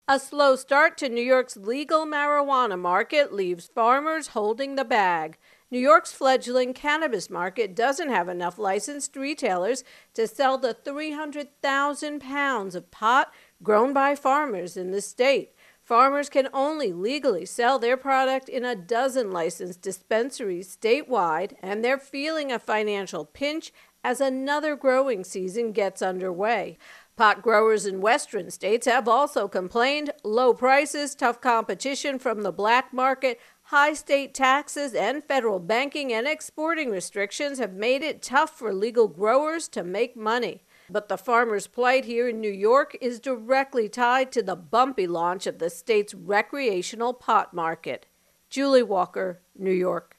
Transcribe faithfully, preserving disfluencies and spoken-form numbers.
A slow start to New York's legal marijuana market leaves farmers holding the bag. New York's fledgling cannabis market doesn't have enough licensed retailers to sell the three hundred thousand pounds of pot grown by farmers in the state. Farmers can only legally sell their product in a dozen licensed dispensaries statewide, and they're feeling a financial pinch as another growing season gets underway. Pot growers in western states have also complained. Low prices, tough competition from the black market, high state taxes, and federal banking and exporting restrictions have made it tough for legal growers to make money. But the farmers' plight here in New York is directly tied to the bumpy launch of the state's recreational pot market. Julie Walker, New York.